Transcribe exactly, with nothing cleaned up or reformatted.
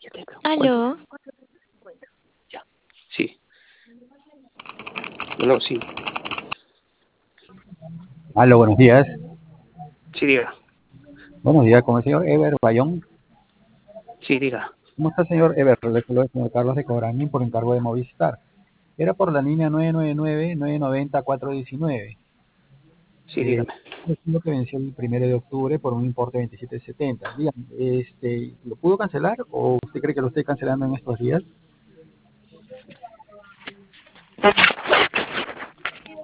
Aló, Ya. Sí. No, sí. Aló, buenos días. Sí, diga. Buenos días, con el señor Ever Bayón. Sí, diga. ¿Cómo está, señor Ever? Le saluda el señor Carlos de Cobranín por encargo de Movistar. Era por la línea nueve nueve nueve, nueve nueve cero, cuatro uno nueve. Sí, Eh, dígame. es lo que venció el primero de octubre por un importe de veintisiete setenta. Dígame, este, ¿lo pudo cancelar o usted cree que lo esté cancelando en estos días?